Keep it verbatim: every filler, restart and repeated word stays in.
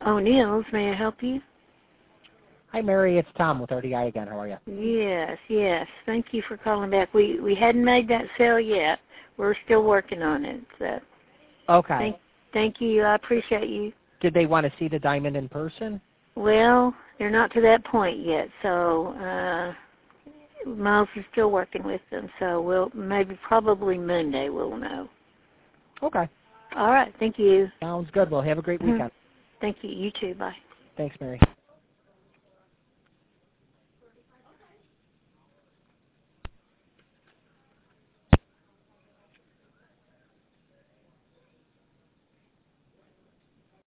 O'Neill's. May I help you? Hi, Mary. It's Tom with R D I again. How are you? Yes, yes. Thank you for calling back. We we hadn't made that sale yet. We're still working on it. So Okay. thank, thank you. I appreciate you. Did they want to see the diamond in person? Well, they're not to that point yet, so uh, Miles is still working with them. So we'll maybe probably Monday we'll know. Okay. All right. Thank you. Sounds good. Well, have a great weekend. Thank you. You too. Bye. Thanks, Mary.